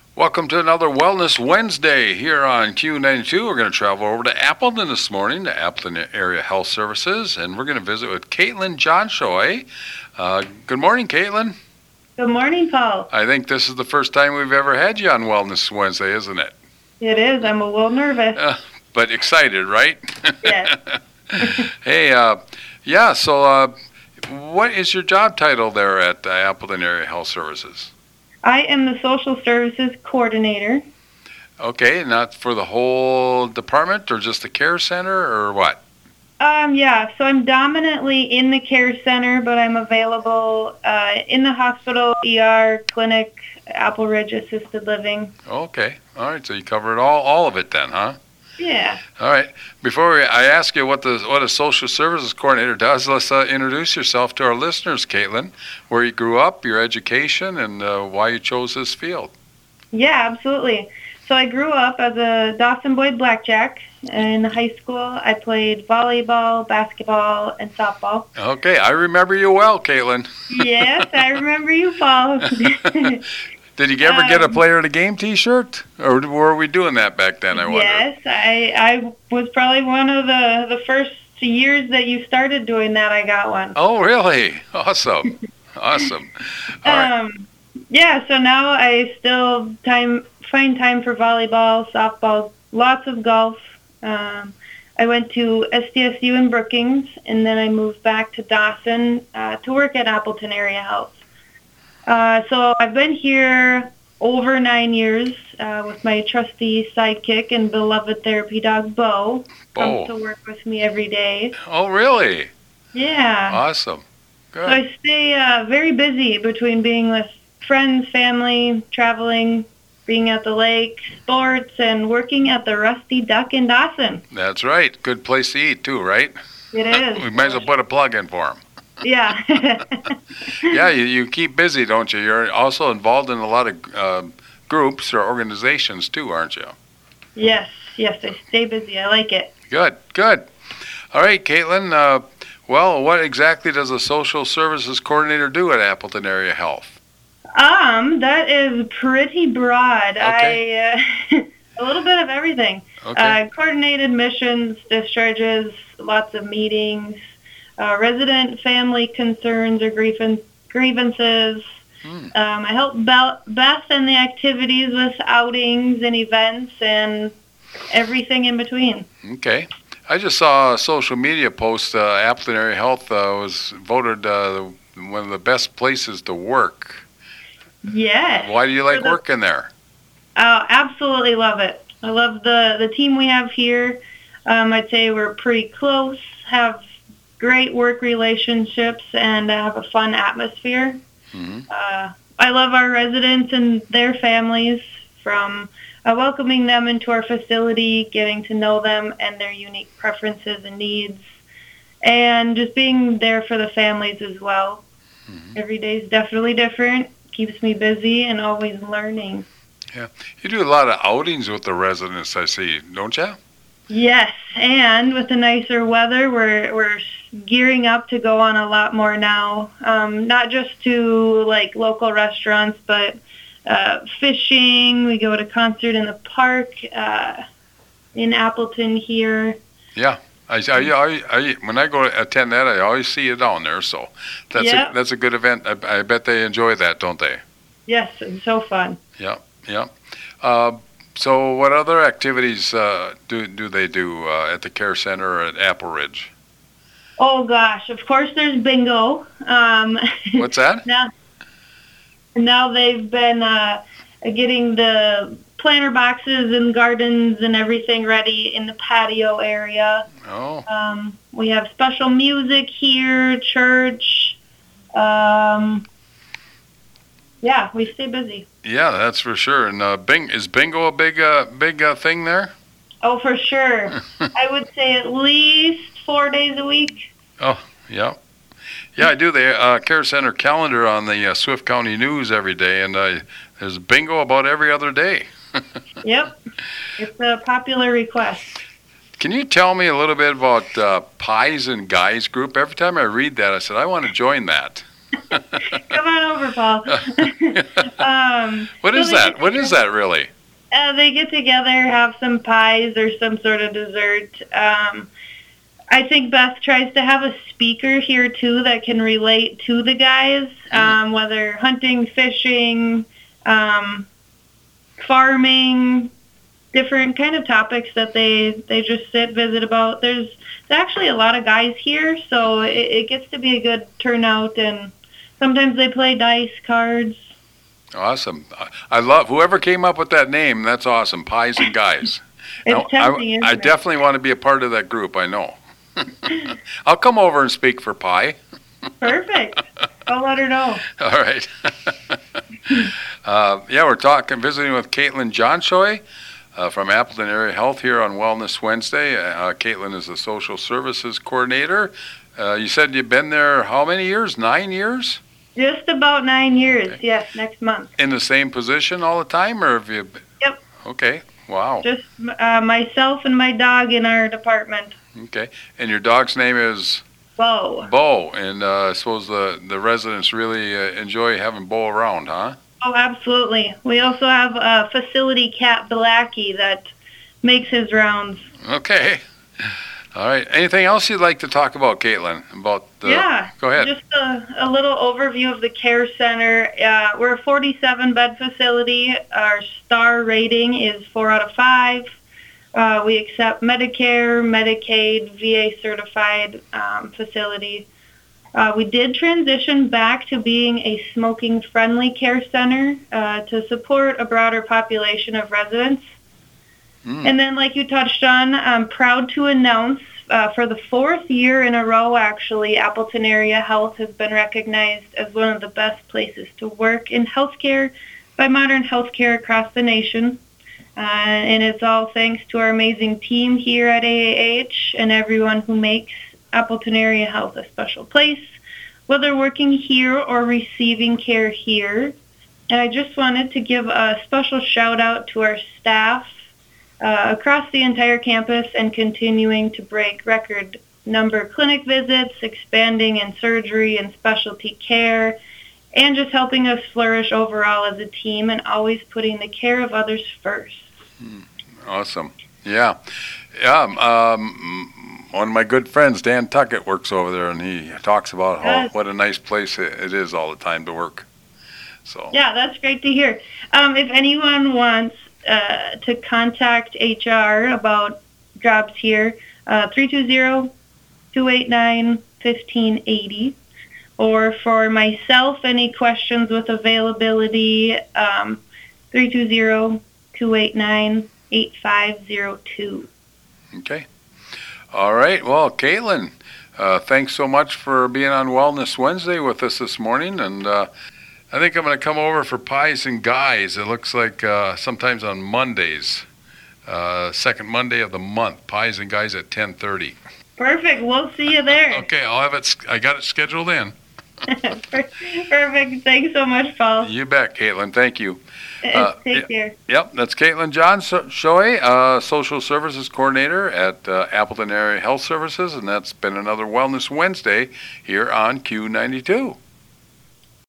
Welcome to another Wellness Wednesday here on Q92. We're going to travel over to Appleton this morning, to Appleton Area Health Services, and we're going to visit with Caitlin Johnshoy. Good morning, Caitlin. Good morning, Paul. I think this is the first time we've ever had you on Wellness Wednesday, isn't it? It is. I'm a little nervous. But excited, right? Yes. Hey, so what is your job title there at Appleton Area Health Services? I am the social services coordinator. Okay, not for the whole department or just the care center or what? So I'm dominantly in the care center, but I'm available in the hospital, ER, clinic, Apple Ridge Assisted Living. Okay, all right, so you covered all of it then, huh? Yeah. All right. Before I ask you what a social services coordinator does, let's introduce yourself to our listeners, Caitlin. Where you grew up, your education, and why you chose this field. Yeah, absolutely. So I grew up as a Dawson Boyd Blackjack. In high school, I played volleyball, basketball, and softball. Okay, I remember you well, Caitlin. Yes, I remember you, Paul. Did you ever get a player of the game T-shirt, or were we doing that back then? I wonder. Yes, I was probably one of the first years that you started doing that. I got one. Oh, really? Awesome, awesome. All right. Yeah, so now I still find time for volleyball, softball, lots of golf. I went to SDSU in Brookings, and then I moved back to Dawson to work at Appleton Area Health. So I've been here over 9 years with my trusty sidekick and beloved therapy dog, Bo. Comes to work with me every day. Oh, really? Yeah. Awesome. Good. So I stay very busy between being with friends, family, traveling, being at the lake, sports, and working at the Rusty Duck in Dawson. That's right. Good place to eat, too, right? It is. We might as well put a plug in for them. Yeah. Yeah, you keep busy, don't you? You're also involved in a lot of groups or organizations, too, aren't you? Yes, I stay busy. I like it. Good. All right, Caitlin, what exactly does a social services coordinator do at Appleton Area Health? That is pretty broad. Okay. A little bit of everything. Okay. Coordinated missions, discharges, lots of meetings, resident family concerns or grievances. I help Beth in the activities with outings and events and everything in between. Okay. I just saw a social media post. Appleton Area Health was voted one of the best places to work. Yes. Why do you like working there? Oh, absolutely love it. I love the team we have here. I'd say we're pretty close, have great work relationships, and have a fun atmosphere. Mm-hmm. I love our residents and their families, from welcoming them into our facility, getting to know them and their unique preferences and needs, and just being there for the families as well. Mm-hmm. Every day is definitely different. Keeps me busy and always learning. Yeah. You do a lot of outings with the residents, I see, don't you? Yes, and with the nicer weather, we're gearing up to go on a lot more now. Not just to like local restaurants, but fishing. We go to concert in the park in Appleton here. Yeah. When I go to attend that, I always see you down there. So that's a good event. I bet they enjoy that, don't they? Yes, it's so fun. Yeah. So what other activities do they do at the care center or at Apple Ridge? Oh gosh, of course there's bingo. What's that? Now they've been getting the planter boxes and gardens and everything ready in the patio area. Oh. We have special music here, church. Yeah, we stay busy. Yeah, that's for sure. And is bingo a big thing there? Oh, for sure. I would say at least 4 days a week. Oh, yeah. Yeah, I do the care center calendar on the Swift County News every day, and there's bingo about every other day. Yep. It's a popular request. Can you tell me a little bit about Pies and Guys group? Every time I read that, I said, I want to join that. Come on over, Paul. What So is they that? get What is that really? they get together, have some pies or some sort of dessert. I think Beth tries to have a speaker here too that can relate to the guys, whether hunting, fishing, farming, different kind of topics that they just sit, visit about. There's actually a lot of guys here, so it gets to be a good turnout, and sometimes they play dice, cards. Awesome. I love whoever came up with that name. That's awesome. Pies and Guys. Now, It's tempting, isn't I it? definitely want to be a part of that group. I know. I'll come over and speak for Pie. Perfect. I'll let her know. All right. Yeah, we're visiting with Caitlin Johnshoy from Appleton Area Health here on Wellness Wednesday. Caitlin is the social services coordinator. You said you've been there how many years? 9 years? Just about 9 years. Okay. Yes, next month. In the same position all the time, or have you? Yep. Okay. Wow. Just myself and my dog in our department. Okay. And your dog's name is Bo. Bo, and I suppose the residents really enjoy having Bo around, huh? Oh, absolutely. We also have a facility cat, Blackie, that makes his rounds. Okay. All right. Anything else you'd like to talk about, Caitlin? Yeah. Go ahead. Just a little overview of the care center. We're a 47-bed facility. Our star rating is 4 out of 5. We accept Medicare, Medicaid, VA certified facility. We did transition back to being a smoking-friendly care center to support a broader population of residents. And then, like you touched on, I'm proud to announce for the 4th year in a row, actually, Appleton Area Health has been recognized as one of the best places to work in healthcare by Modern Healthcare across the nation. And it's all thanks to our amazing team here at AAH and everyone who makes Appleton Area Health a special place, whether working here or receiving care here. And I just wanted to give a special shout out to our staff across the entire campus and continuing to break record number clinic visits, expanding in surgery and specialty care, and just helping us flourish overall as a team and always putting the care of others first. Awesome. Yeah. Yeah. One of my good friends, Dan Tuckett, works over there, and he talks about what a nice place it is all the time to work. So. Yeah, that's great to hear. If anyone wants to contact HR about jobs here, 320-289-1580. Or for myself, any questions with availability, 320-289-8502. Okay. All right. Well, Caitlin, thanks so much for being on Wellness Wednesday with us this morning. And I think I'm going to come over for Pies and Guys. It looks like sometimes on Mondays, second Monday of the month, Pies and Guys at 10:30. Perfect. We'll see you there. Okay. I'll have it. I got it scheduled in. Perfect. Thanks so much, Paul. You bet, Caitlin. Thank you. Take care. Yep, that's Caitlin Johnshoy, Social Services Coordinator at Appleton Area Health Services, and that's been another Wellness Wednesday here on Q92.